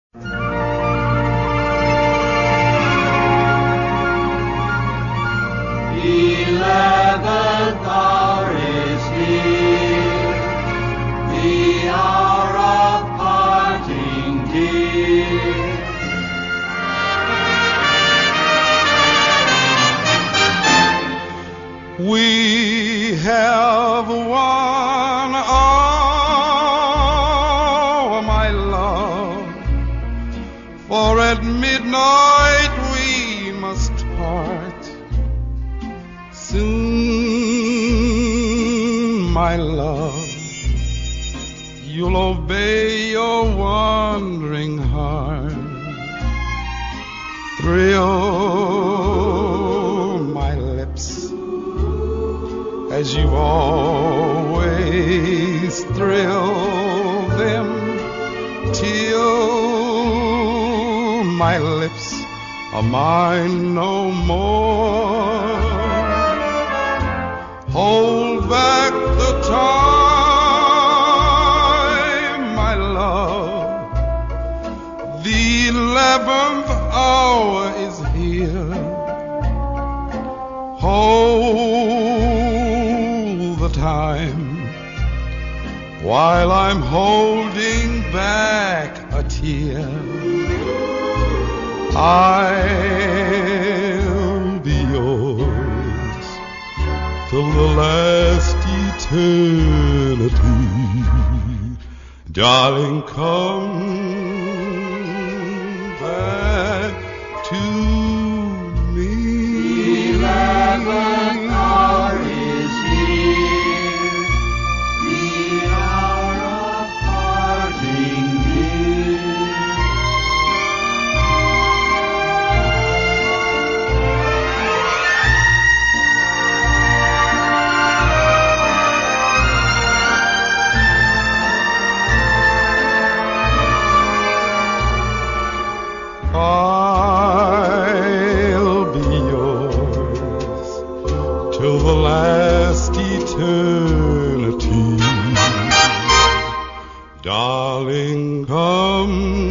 11th hour is here, the hour of parting dear. We have one hour, my love, for at midnight we must part. Soon, my love, you'll obey your wandering heart. Thrill my lips as you've always thrilled them, till my lips are mine no more. Hold back the time, my love. The 11th hour is here. Hold the time while I'm holding back a tear. I'll be yours till the last eternity. Darling, come back to me. 11th hour is here, the hour of parting dear. I'll be yours till the last eternity. Darling, come